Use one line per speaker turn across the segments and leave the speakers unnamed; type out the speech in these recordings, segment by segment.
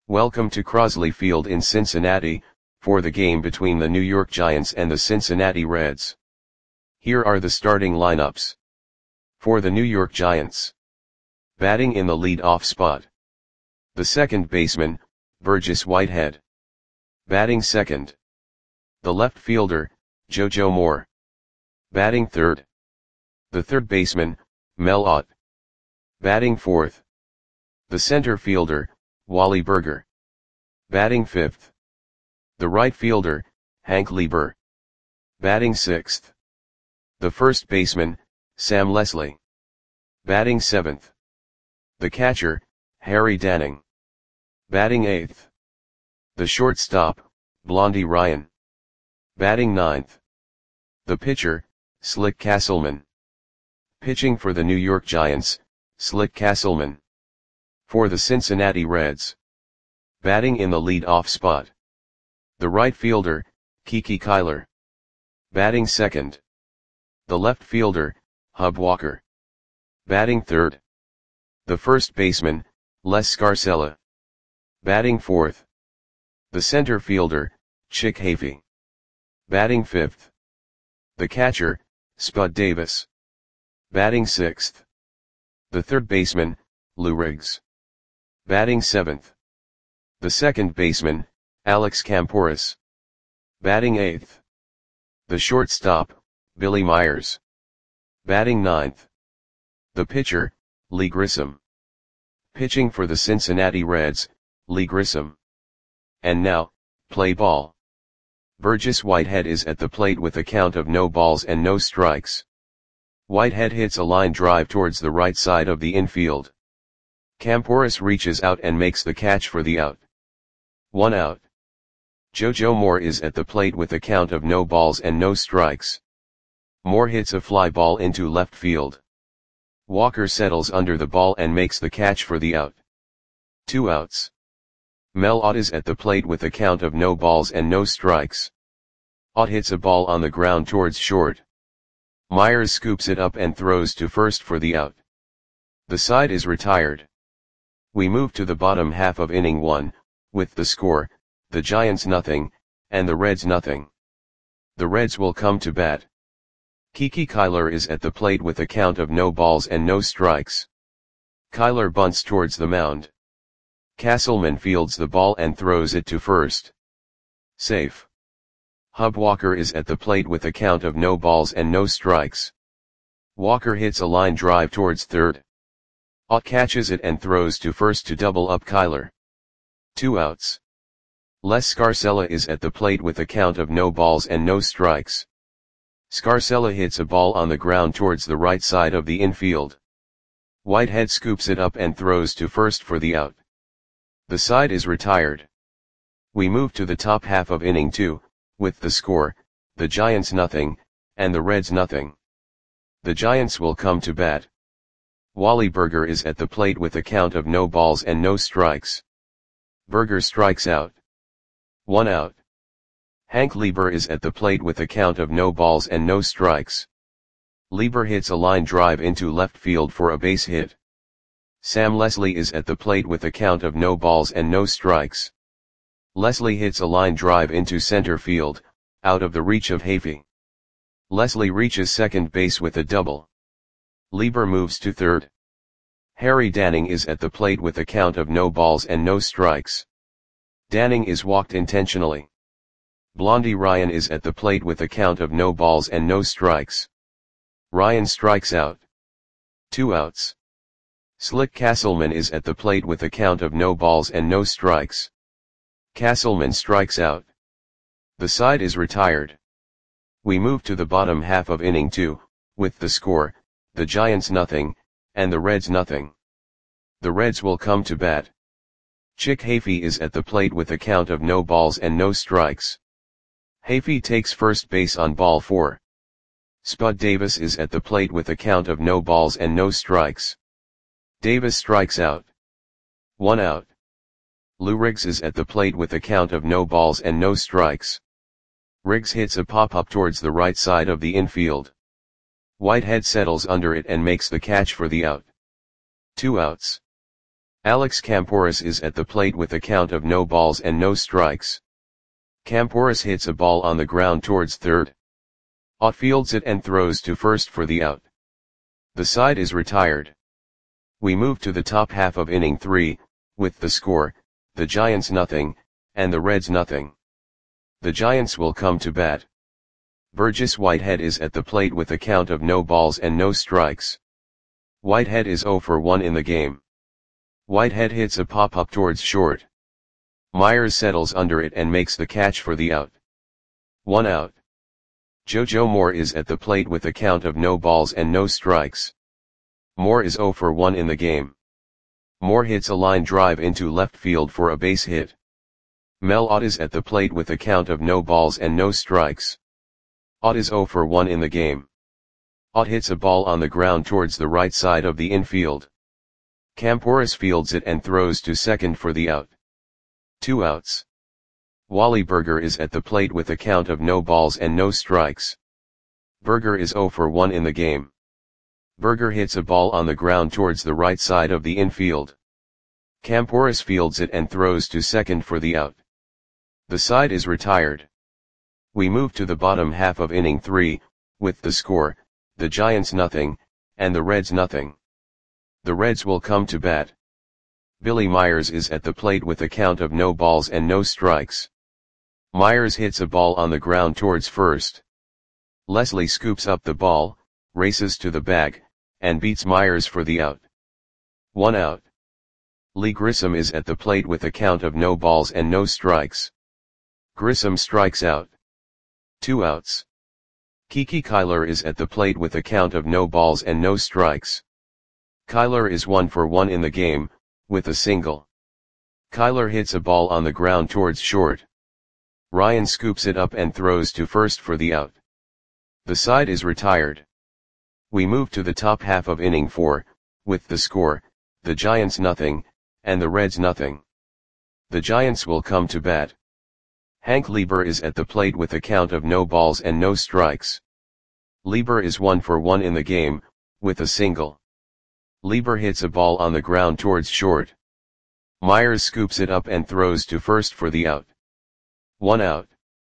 Welcome to Crosley Field in Cincinnati, for the game between the New York Giants and the Cincinnati Reds. Here are the starting lineups. For the New York Giants. Batting in the lead-off spot. The second baseman, Burgess Whitehead. Batting second. The left fielder, JoJo Moore. Batting third. The third baseman, Mel Ott. Batting fourth. The center fielder, Wally Burger. Batting fifth. The right fielder, Hank Lieber. Batting sixth. The first baseman, Sam Leslie. Batting seventh. The catcher, Harry Danning. Batting eighth. The shortstop, Blondie Ryan. Batting ninth. The pitcher, Slick Castleman. Pitching for the New York Giants, Slick Castleman. For the Cincinnati Reds. Batting in the lead-off spot. The right fielder, Kiki Kyler. Batting second. The left fielder, Hub Walker. Batting third. The first baseman, Les Scarcella. Batting fourth. The center fielder, Chick Hafey. Batting fifth. The catcher, Spud Davis. Batting sixth. The third baseman, Lou Riggs. Batting seventh. The second baseman, Alex Camporis. Batting eighth. The shortstop, Billy Myers. Batting ninth. The pitcher, Lee Grissom. Pitching for the Cincinnati Reds, Lee Grissom. And now, play ball. Burgess Whitehead is at the plate with a count of no balls and no strikes. Whitehead hits a line drive towards the right side of the infield. Camporis reaches out and makes the catch for the out. 1 out. JoJo Moore is at the plate with a count of no balls and no strikes. Moore hits a fly ball into left field. Walker settles under the ball and makes the catch for the out. 2 outs. Mel Ott is at the plate with a count of no balls and no strikes. Ott hits a ball on the ground towards short. Myers scoops it up and throws to first for the out. The side is retired. We move to the bottom half of inning 1, with the score, the Giants nothing, and the Reds nothing. The Reds will come to bat. Kiki Kyler is at the plate with a count of no balls and no strikes. Kyler bunts towards the mound. Castleman fields the ball and throws it to first. Safe. Hub Walker is at the plate with a count of no balls and no strikes. Walker hits a line drive towards third. Ott catches it and throws to first to double up Kyler. 2 outs. Les Scarcella is at the plate with a count of no balls and no strikes. Scarcella hits a ball on the ground towards the right side of the infield. Whitehead scoops it up and throws to first for the out. The side is retired. We move to the top half of inning 2, with the score, the Giants nothing, and the Reds nothing. The Giants will come to bat. Wally Burger is at the plate with a count of no balls and no strikes. Burger strikes out. 1 out. Hank Lieber is at the plate with a count of no balls and no strikes. Lieber hits a line drive into left field for a base hit. Sam Leslie is at the plate with a count of no balls and no strikes. Leslie hits a line drive into center field, out of the reach of Hafey. Leslie reaches second base with a double. Lieber moves to third. Harry Danning is at the plate with a count of no balls and no strikes. Danning is walked intentionally. Blondie Ryan is at the plate with a count of no balls and no strikes. Ryan strikes out. 2 outs. Slick Castleman is at the plate with a count of no balls and no strikes. Castleman strikes out. The side is retired. We move to the bottom half of inning 2, with the score, the Giants nothing, and the Reds nothing. The Reds will come to bat. Chick Hafey is at the plate with a count of no balls and no strikes. Hafey takes first base on ball 4. Spud Davis is at the plate with a count of no balls and no strikes. Davis strikes out. 1 out. Lou Riggs is at the plate with a count of no balls and no strikes. Riggs hits a pop-up towards the right side of the infield. Whitehead settles under it and makes the catch for the out. 2 outs. Alex Campouris is at the plate with a count of no balls and no strikes. Campouris hits a ball on the ground towards third. Outfields it and throws to first for the out. The side is retired. We move to the top half of inning 3, with the score, the Giants nothing, and the Reds nothing. The Giants will come to bat. Burgess Whitehead is at the plate with a count of no balls and no strikes. Whitehead is 0 for 1 in the game. Whitehead hits a pop-up towards short. Myers settles under it and makes the catch for the out. 1 out. JoJo Moore is at the plate with a count of no balls and no strikes. Moore is 0 for 1 in the game. Moore hits a line drive into left field for a base hit. Mel Ott is at the plate with a count of no balls and no strikes. Ott is 0 for 1 in the game. Ott hits a ball on the ground towards the right side of the infield. Campouris fields it and throws to second for the out. 2 outs. Wally Burger is at the plate with a count of no balls and no strikes. Burger is 0 for 1 in the game. Burger hits a ball on the ground towards the right side of the infield. Campouris fields it and throws to second for the out. The side is retired. We move to the bottom half of inning 3, with the score, the Giants nothing, and the Reds nothing. The Reds will come to bat. Billy Myers is at the plate with a count of no balls and no strikes. Myers hits a ball on the ground towards first. Leslie scoops up the ball, races to the bag, and beats Myers for the out. 1 out. Lee Grissom is at the plate with a count of no balls and no strikes. Grissom strikes out. 2 outs. Kiki Kyler is at the plate with a count of no balls and no strikes. Kyler is 1 for 1 in the game, with a single. Kyler hits a ball on the ground towards short. Ryan scoops it up and throws to first for the out. The side is retired. We move to the top half of inning 4, with the score, the Giants nothing, and the Reds nothing. The Giants will come to bat. Hank Lieber is at the plate with a count of no balls and no strikes. Lieber is 1 for 1 in the game, with a single. Lieber hits a ball on the ground towards short. Myers scoops it up and throws to first for the out. 1 out.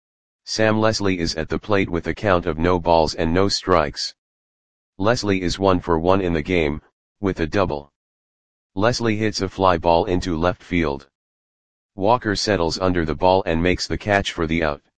Sam Leslie is at the plate with a count of no balls and no strikes. Leslie is 1 for 1 in the game, with a double. Leslie hits a fly ball into left field. Walker settles under the ball and makes the catch for the out.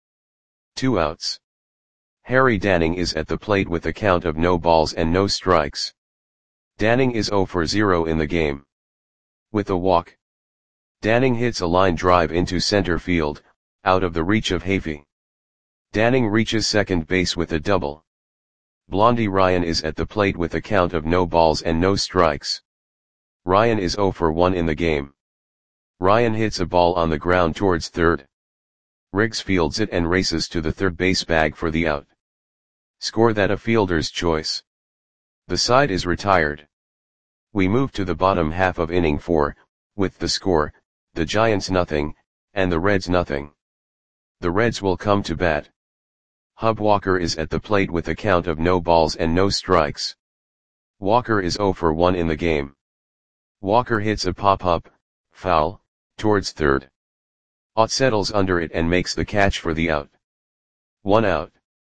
2 outs. Harry Danning is at the plate with a count of no balls and no strikes. Danning is 0 for 0 in the game. With a walk. Danning hits a line drive into center field, out of the reach of Hafey. Danning reaches second base with a double. Blondie Ryan is at the plate with a count of no balls and no strikes. Ryan is 0 for 1 in the game. Ryan hits a ball on the ground towards third. Riggs fields it and races to the third base bag for the out. Score that a fielder's choice. The side is retired. We move to the bottom half of inning 4, with the score, the Giants nothing, and the Reds nothing. The Reds will come to bat. Hub Walker is at the plate with a count of no balls and no strikes. Walker is 0 for 1 in the game. Walker hits a pop-up, foul, towards third. Ott settles under it and makes the catch for the out. 1 out.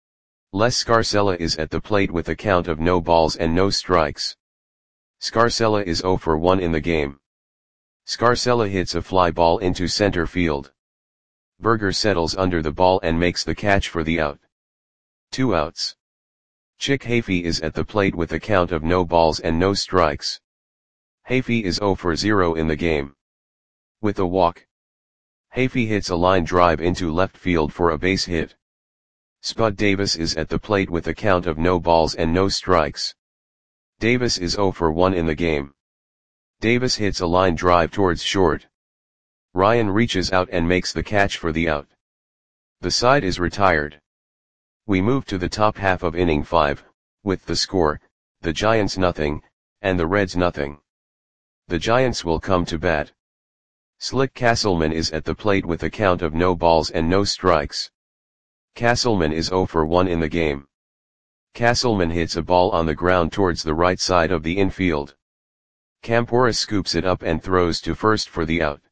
Les Scarcella is at the plate with a count of no balls and no strikes. Scarcella is 0 for 1 in the game. Scarcella hits a fly ball into center field. Burger settles under the ball and makes the catch for the out. 2 outs. Chick Hafey is at the plate with a count of no balls and no strikes. Hafey is 0 for 0 in the game. With a walk. Hafey hits a line drive into left field for a base hit. Spud Davis is at the plate with a count of no balls and no strikes. Davis is 0 for 1 in the game. Davis hits a line drive towards short. Ryan reaches out and makes the catch for the out. The side is retired. We move to the top half of inning 5, with the score, the Giants nothing, and the Reds nothing. The Giants will come to bat. Slick Castleman is at the plate with a count of no balls and no strikes. Castleman is 0 for 1 in the game. Castleman hits a ball on the ground towards the right side of the infield. Camporus scoops it up and throws to first for the out.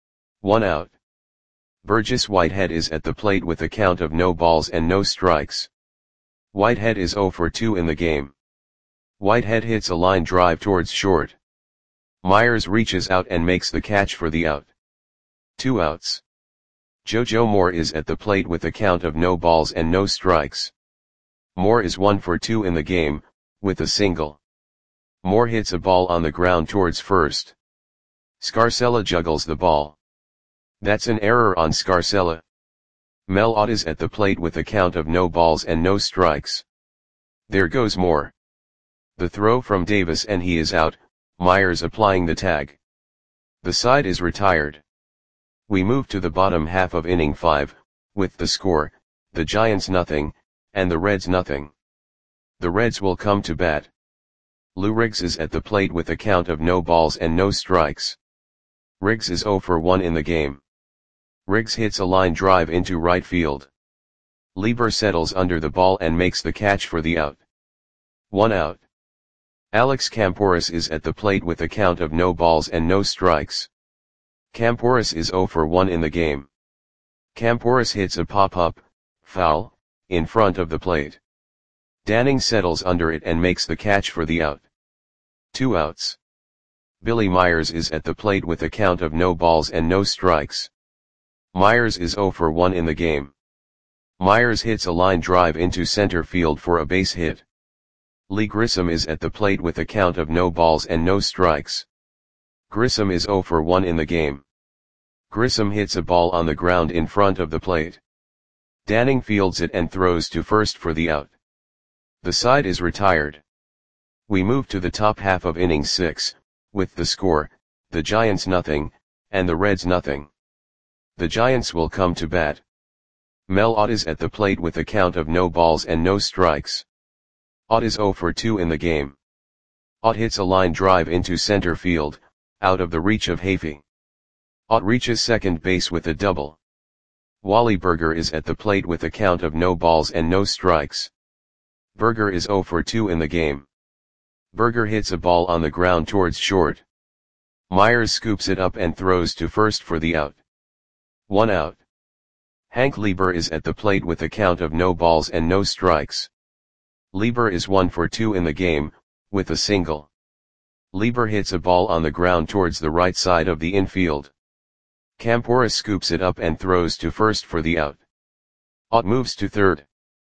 1 out. Burgess Whitehead is at the plate with a count of no balls and no strikes. Whitehead is 0 for 2 in the game. Whitehead hits a line drive towards short. Myers reaches out and makes the catch for the out. 2 outs. JoJo Moore is at the plate with a count of no balls and no strikes. Moore is 1 for 2 in the game, with a single. Moore hits a ball on the ground towards first. Scarcella juggles the ball. That's an error on Scarcella. Mel Ott is at the plate with a count of no balls and no strikes. There goes Moore. The throw from Davis and he is out, Myers applying the tag. The side is retired. We move to the bottom half of inning 5, with the score, the Giants nothing, and the Reds nothing. The Reds will come to bat. Lou Riggs is at the plate with a count of no balls and no strikes. Riggs is 0 for 1 in the game. Riggs hits a line drive into right field. Lieber settles under the ball and makes the catch for the out. 1 out. Alex Camporus is at the plate with a count of no balls and no strikes. Camporus is 0 for 1 in the game. Camporus hits a pop-up, foul, in front of the plate. Danning settles under it and makes the catch for the out. 2 outs. Billy Myers is at the plate with a count of no balls and no strikes. Myers is 0 for 1 in the game. Myers hits a line drive into center field for a base hit. Lee Grissom is at the plate with a count of no balls and no strikes. Grissom is 0 for 1 in the game. Grissom hits a ball on the ground in front of the plate. Danning fields it and throws to first for the out. The side is retired. We move to the top half of inning 6, with the score, the Giants nothing, and the Reds nothing. The Giants will come to bat. Mel Ott is at the plate with a count of no balls and no strikes. Ott is 0 for 2 in the game. Ott hits a line drive into center field, out of the reach of Hafey. Ott reaches second base with a double. Wally Berger is at the plate with a count of no balls and no strikes. Berger is 0 for 2 in the game. Berger hits a ball on the ground towards short. Myers scoops it up and throws to first for the out. 1 out. Hank Lieber is at the plate with a count of no balls and no strikes. Lieber is 1 for 2 in the game, with a single. Lieber hits a ball on the ground towards the right side of the infield. Camporus scoops it up and throws to first for the out. Ott moves to third.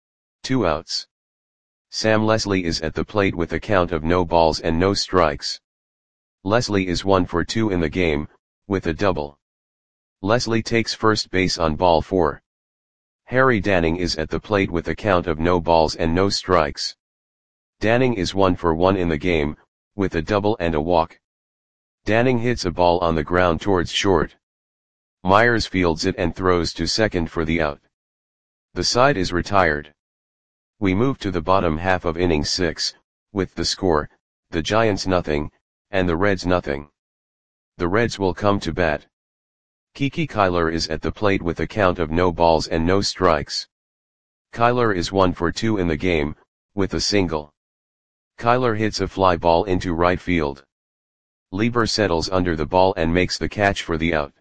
2 outs. Sam Leslie is at the plate with a count of no balls and no strikes. Leslie is 1 for 2 in the game, with a double. Leslie takes first base on ball 4. Harry Danning is at the plate with a count of no balls and no strikes. Danning is 1 for 1 in the game, with a double and a walk. Danning hits a ball on the ground towards short. Myers fields it and throws to second for the out. The side is retired. We move to the bottom half of inning 6, with the score, the Giants nothing, and the Reds nothing. The Reds will come to bat. Kiki Kyler is at the plate with a count of no balls and no strikes. Kyler is 1 for 2 in the game, with a single. Kyler hits a fly ball into right field. Lieber settles under the ball and makes the catch for the out.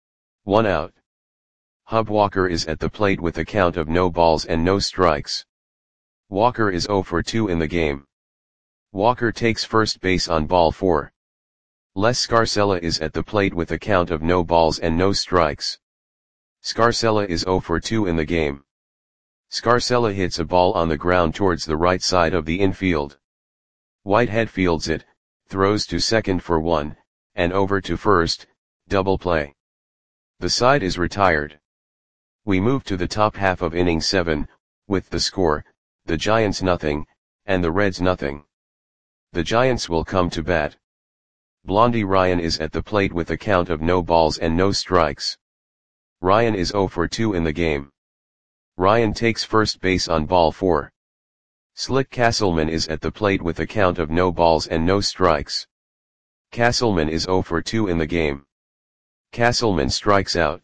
1 out. Hub Walker is at the plate with a count of no balls and no strikes. Walker is 0 for 2 in the game. Walker takes first base on ball 4. Les Scarcella is at the plate with a count of no balls and no strikes. Scarcella is 0 for 2 in the game. Scarcella hits a ball on the ground towards the right side of the infield. Whitehead fields it, throws to second for 1, and over to first, double play. The side is retired. We move to the top half of inning 7, with the score, the Giants nothing, and the Reds nothing. The Giants will come to bat. Blondie Ryan is at the plate with a count of no balls and no strikes. Ryan is 0 for 2 in the game. Ryan takes first base on ball 4. Slick Castleman is at the plate with a count of no balls and no strikes. Castleman is 0 for 2 in the game. Castleman strikes out.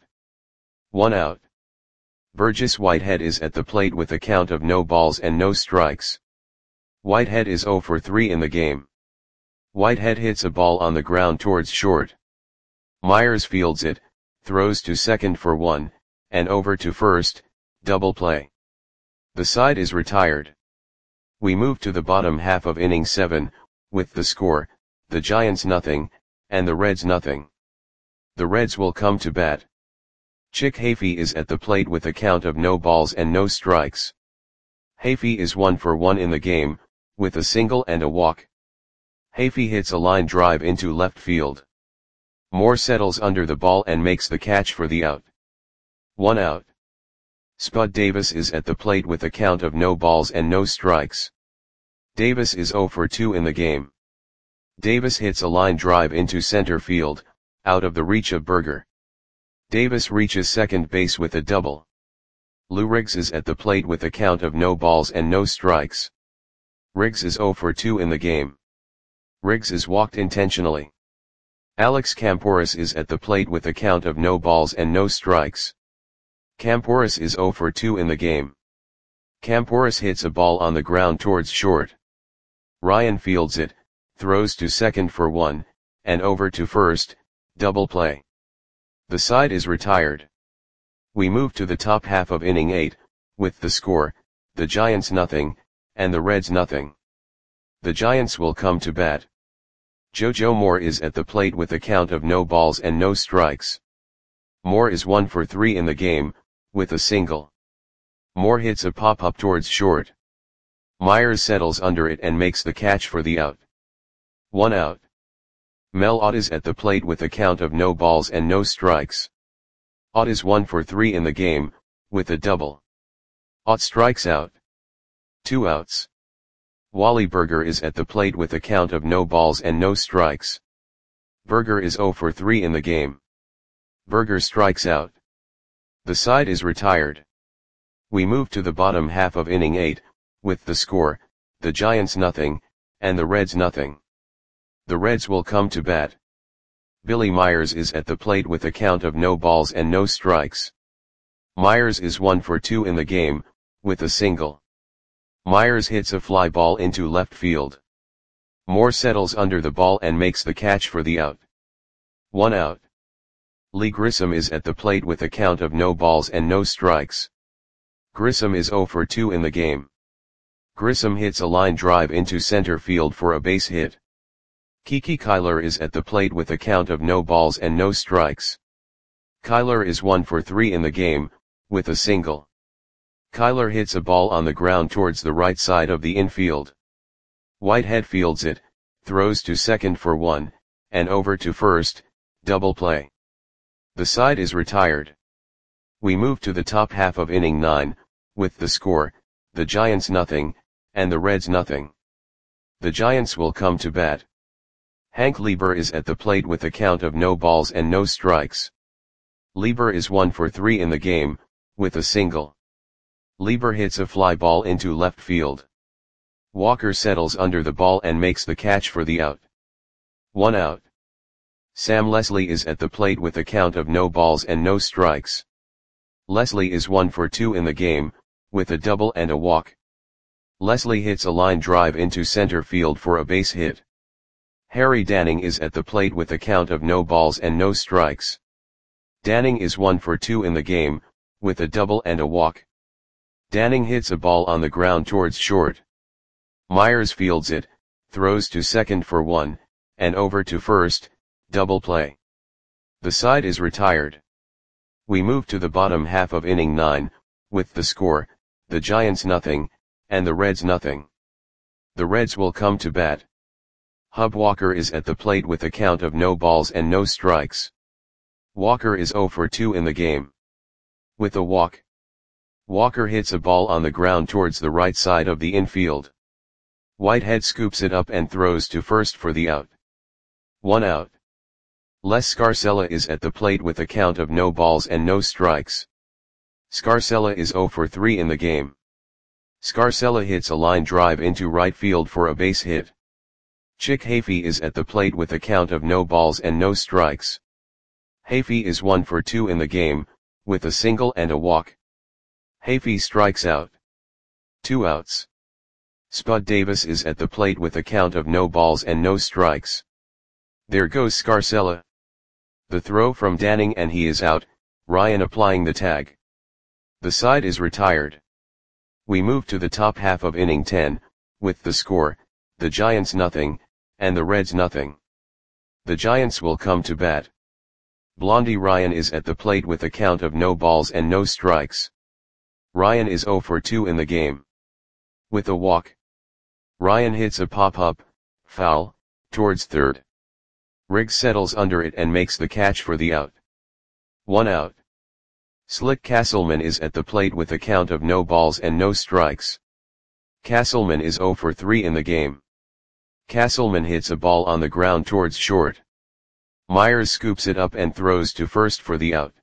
1 out. Burgess Whitehead is at the plate with a count of no balls and no strikes. Whitehead is 0 for 3 in the game. Whitehead hits a ball on the ground towards short. Myers fields it, throws to second for 1, and over to first, double play. The side is retired. We move to the bottom half of inning 7, with the score, the Giants nothing, and the Reds nothing. The Reds will come to bat. Chick Hafey is at the plate with a count of no balls and no strikes. Hafey is 1 for 1 in the game, with a single and a walk. Hafey hits a line drive into left field. Moore settles under the ball and makes the catch for the out. 1 out. Spud Davis is at the plate with a count of no balls and no strikes. Davis is 0 for 2 in the game. Davis hits a line drive into center field, out of the reach of Berger. Davis reaches second base with a double. Lou Riggs is at the plate with a count of no balls and no strikes. Riggs is 0 for 2 in the game. Riggs is walked intentionally. Alex Camporis is at the plate with a count of no balls and no strikes. Camporis is 0 for 2 in the game. Camporis hits a ball on the ground towards short. Ryan fields it, throws to second for 1, and over to first, double play. The side is retired. We move to the top half of inning 8, with the score, the Giants nothing, and the Reds nothing. The Giants will come to bat. JoJo Moore is at the plate with a count of no balls and no strikes. Moore is 1 for 3 in the game, with a single. Moore hits a pop-up towards short. Myers settles under it and makes the catch for the out. 1 out. Mel Ott is at the plate with a count of no balls and no strikes. Ott is 1 for 3 in the game, with a double. Ott strikes out. 2 outs. Wally Berger is at the plate with a count of no balls and no strikes. Berger is 0 for 3 in the game. Berger strikes out. The side is retired. We move to the bottom half of inning 8, with the score, the Giants nothing, and the Reds nothing. The Reds will come to bat. Billy Myers is at the plate with a count of no balls and no strikes. Myers is 1 for 2 in the game, with a single. Myers hits a fly ball into left field. Moore settles under the ball and makes the catch for the out. 1 out. Lee Grissom is at the plate with a count of no balls and no strikes. Grissom is 0 for 2 in the game. Grissom hits a line drive into center field for a base hit. Kiki Kyler is at the plate with a count of no balls and no strikes. Kyler is 1 for 3 in the game, with a single. Kyler hits a ball on the ground towards the right side of the infield. Whitehead fields it, throws to second for 1, and over to first, double play. The side is retired. We move to the top half of inning 9, with the score, the Giants nothing, and the Reds nothing. The Giants will come to bat. Hank Lieber is at the plate with a count of no balls and no strikes. Lieber is 1 for 3 in the game, with a single. Lieber hits a fly ball into left field. Walker settles under the ball and makes the catch for the out. 1 out. Sam Leslie is at the plate with a count of no balls and no strikes. Leslie is 1 for 2 in the game, with a double and a walk. Leslie hits a line drive into center field for a base hit. Harry Danning is at the plate with a count of no balls and no strikes. Danning is 1 for 2 in the game, with a double and a walk. Danning hits a ball on the ground towards short. Myers fields it, throws to second for 1, and over to first, double play. The side is retired. We move to the bottom half of inning 9, with the score, the Giants nothing, and the Reds nothing. The Reds will come to bat. Hub Walker is at the plate with a count of no balls and no strikes. Walker is 0 for 2 in the game. With a walk. Walker hits a ball on the ground towards the right side of the infield. Whitehead scoops it up and throws to first for the out. 1 out. Les Scarcella is at the plate with a count of no balls and no strikes. Scarcella is 0 for 3 in the game. Scarcella hits a line drive into right field for a base hit. Chick Hafey is at the plate with a count of no balls and no strikes. Hafey is 1 for 2 in the game, with a single and a walk. Hafey strikes out. 2 outs. Spud Davis is at the plate with a count of no balls and no strikes. There goes Scarcella. The throw from Danning and he is out, Ryan applying the tag. The side is retired. We move to the top half of inning 10, with the score, the Giants nothing, and the Reds nothing. The Giants will come to bat. Blondie Ryan is at the plate with a count of no balls and no strikes. Ryan is 0 for 2 in the game. With a walk, Ryan hits a pop-up, foul, towards third. Riggs settles under it and makes the catch for the out. 1 out. Slick Castleman is at the plate with a count of no balls and no strikes. Castleman is 0 for 3 in the game. Castleman hits a ball on the ground towards short. Myers scoops it up and throws to first for the out.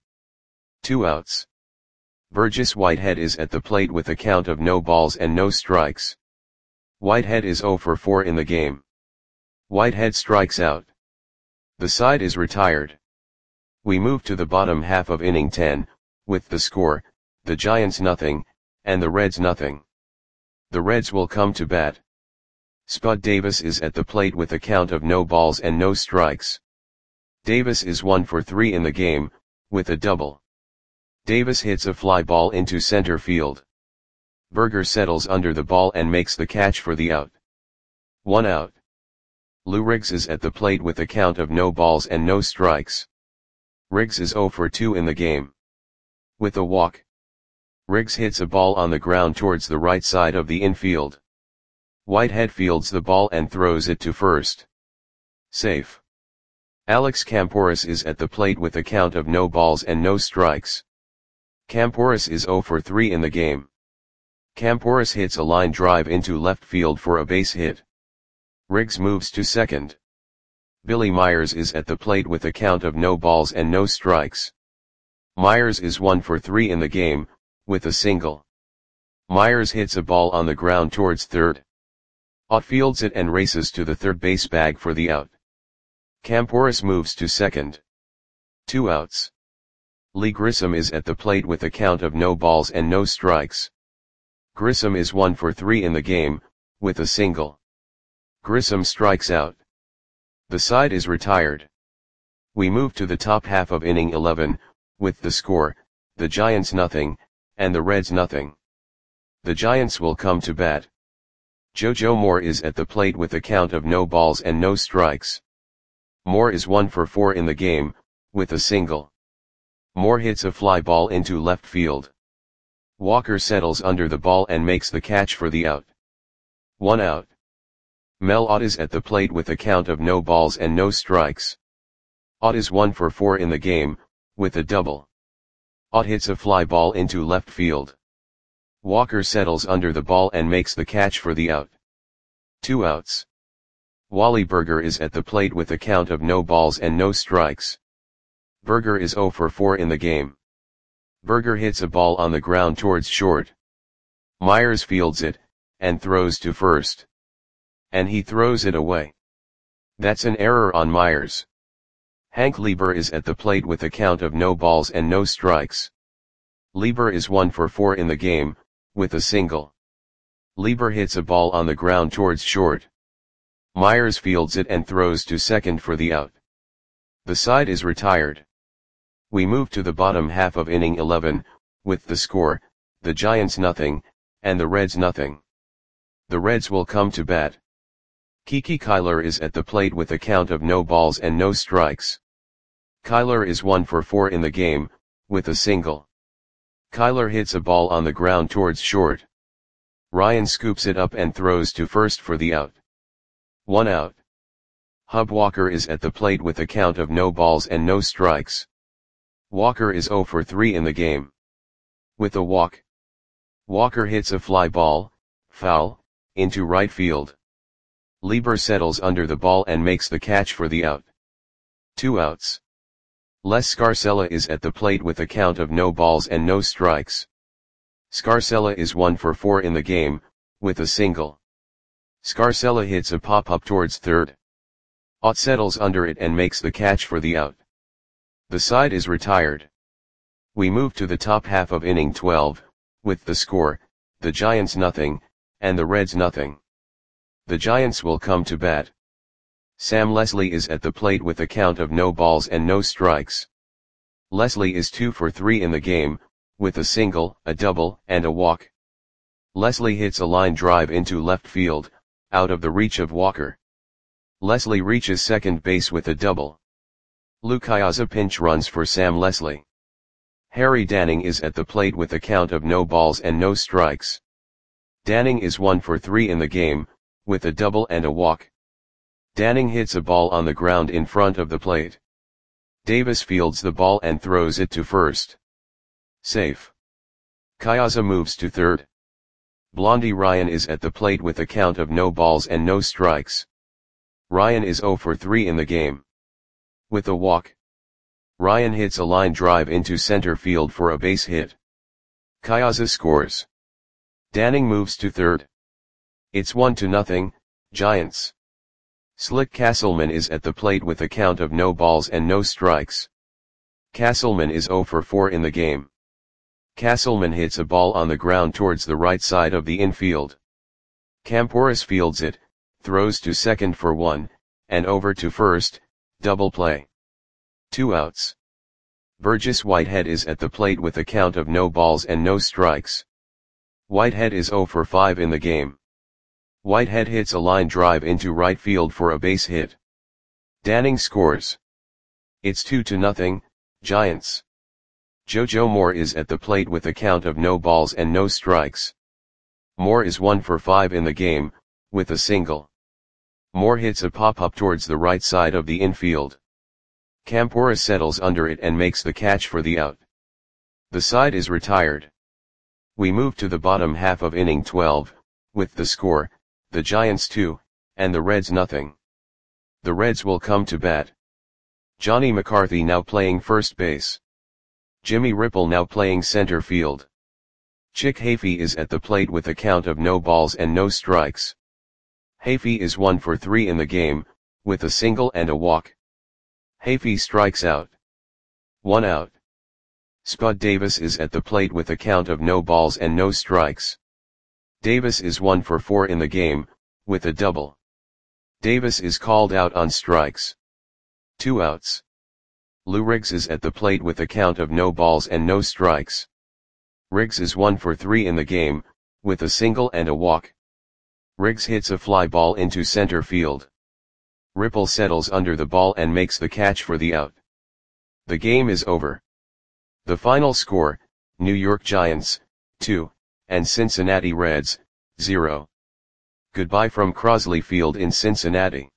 2 outs. Burgess Whitehead is at the plate with a count of no balls and no strikes. Whitehead is 0 for 4 in the game. Whitehead strikes out. The side is retired. We move to the bottom half of inning 10, with the score, the Giants nothing, and the Reds nothing. The Reds will come to bat. Spud Davis is at the plate with a count of no balls and no strikes. Davis is 1 for 3 in the game, with a double. Davis hits a fly ball into center field. Berger settles under the ball and makes the catch for the out. 1 out. Lou Riggs is at the plate with a count of no balls and no strikes. Riggs is 0 for 2 in the game. With a walk, Riggs hits a ball on the ground towards the right side of the infield. Whitehead fields the ball and throws it to first. Safe. Alex Camporis is at the plate with a count of no balls and no strikes. Camporis is 0 for 3 in the game. Camporis hits a line drive into left field for a base hit. Riggs moves to second. Billy Myers is at the plate with a count of no balls and no strikes. Myers is 1 for 3 in the game, with a single. Myers hits a ball on the ground towards third. Ott fields it and races to the third base bag for the out. Camporis moves to second. 2 outs. Lee Grissom is at the plate with a count of no balls and no strikes. Grissom is 1 for 3 in the game, with a single. Grissom strikes out. The side is retired. We move to the top half of inning 11, with the score, the Giants nothing, and the Reds nothing. The Giants will come to bat. JoJo Moore is at the plate with a count of no balls and no strikes. Moore is 1 for 4 in the game, with a single. Moore hits a fly ball into left field. Walker settles under the ball and makes the catch for the out. 1 out. Mel Ott is at the plate with a count of no balls and no strikes. Ott is 1 for 4 in the game, with a double. Ott hits a fly ball into left field. Walker settles under the ball and makes the catch for the out. 2 outs. Wally Berger is at the plate with a count of no balls and no strikes. Berger is 0 for 4 in the game. Berger hits a ball on the ground towards short. Myers fields it, and throws to first. And he throws it away. That's an error on Myers. Hank Lieber is at the plate with a count of no balls and no strikes. Lieber is 1 for 4 in the game, with a single. Lieber hits a ball on the ground towards short. Myers fields it and throws to second for the out. The side is retired. We move to the bottom half of inning 11, with the score, the Giants nothing, and the Reds nothing. The Reds will come to bat. Kiki Kyler is at the plate with a count of no balls and no strikes. Kyler is 1 for 4 in the game, with a single. Kyler hits a ball on the ground towards short. Ryan scoops it up and throws to first for the out. 1 out. Hub Walker is at the plate with a count of no balls and no strikes. Walker is 0 for 3 in the game. With a walk, Walker hits a fly ball, foul, into right field. Lieber settles under the ball and makes the catch for the out. 2 outs. Les Scarcella is at the plate with a count of no balls and no strikes. Scarcella is 1 for 4 in the game, with a single. Scarcella hits a pop-up towards third. Ott settles under it and makes the catch for the out. The side is retired. We move to the top half of inning 12, with the score, the Giants nothing, and the Reds nothing. The Giants will come to bat. Sam Leslie is at the plate with a count of no balls and no strikes. Leslie is 2 for 3 in the game, with a single, a double, and a walk. Leslie hits a line drive into left field, out of the reach of Walker. Leslie reaches second base with a double. Lou Piazza pinch runs for Sam Leslie. Harry Danning is at the plate with a count of no balls and no strikes. Danning is 1 for 3 in the game, with a double and a walk. Danning hits a ball on the ground in front of the plate. Davis fields the ball and throws it to first. Safe. Piazza moves to third. Blondie Ryan is at the plate with a count of no balls and no strikes. Ryan is 0 for 3 in the game. With a walk. Ryan hits a line drive into center field for a base hit. Piazza scores. Danning moves to third. It's 1-0, Giants. Slick Castleman is at the plate with a count of no balls and no strikes. Castleman is 0 for 4 in the game. Castleman hits a ball on the ground towards the right side of the infield. Camporis fields it, throws to second for 1, and over to first, double play. 2 outs. Burgess Whitehead is at the plate with a count of no balls and no strikes. Whitehead is 0 for 5 in the game. Whitehead hits a line drive into right field for a base hit. Danning scores. It's 2-0, Giants. JoJo Moore is at the plate with a count of no balls and no strikes. Moore is 1 for 5 in the game, with a single. Moore hits a pop-up towards the right side of the infield. Camporis settles under it and makes the catch for the out. The side is retired. We move to the bottom half of inning 12, with the score, the Giants 2, and the Reds nothing. The Reds will come to bat. Johnny McCarthy now playing first base. Jimmy Ripple now playing center field. Chick Hafey is at the plate with a count of no balls and no strikes. Hafey is 1 for 3 in the game, with a single and a walk. Hafey strikes out. 1 out. Spud Davis is at the plate with a count of no balls and no strikes. Davis is 1 for 4 in the game, with a double. Davis is called out on strikes. 2 outs. Lou Riggs is at the plate with a count of no balls and no strikes. Riggs is 1 for 3 in the game, with a single and a walk. Riggs hits a fly ball into center field. Ripple settles under the ball and makes the catch for the out. The game is over. The final score, New York Giants, 2, and Cincinnati Reds, 0. Goodbye from Crosley Field in Cincinnati.